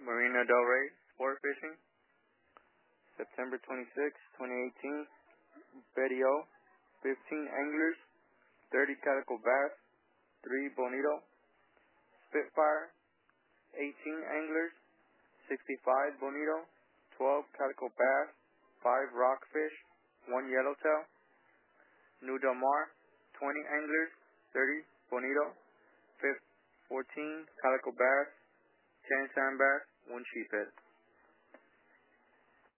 Marina Del Rey Sport Fishing. September 26, 2018. Betty O. 15 anglers, 30 calico bass, 3 bonito. Spitfire. 18 anglers, 65 bonito, 12 calico bass, 5 rockfish, 1 yellowtail. New Del Mar. 20 anglers, 30 bonito, 14 calico bass, 10 sand bass, 1 sheephead.